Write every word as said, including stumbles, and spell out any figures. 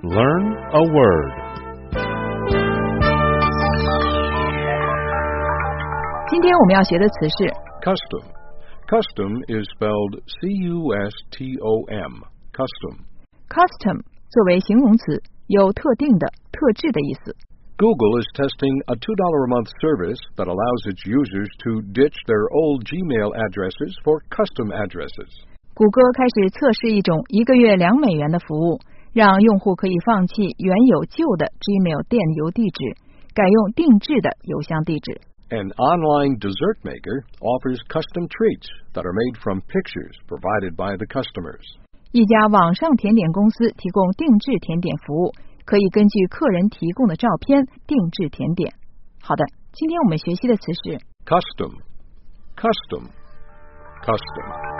Learn a word. 今天我们要学的词是 Custom. Custom is spelled C U S T O M. Custom. custom 作为形容词，有特定的、特制的意思。 Google is testing a two dollars a month service that allows its users to ditch their old Gmail addresses for custom addresses. 谷歌开始测试一种一个月两美元的服务，让用户可以放弃原有旧的 Gmail 电邮地址，改用定制的邮箱地址。 An online dessert maker offers custom treats that are made from pictures provided by the customers. 一家网上甜点公司提供定制甜点服务，可以根据客人提供的照片定制甜点。好的，今天我们学习的词是 Custom. Custom. Custom.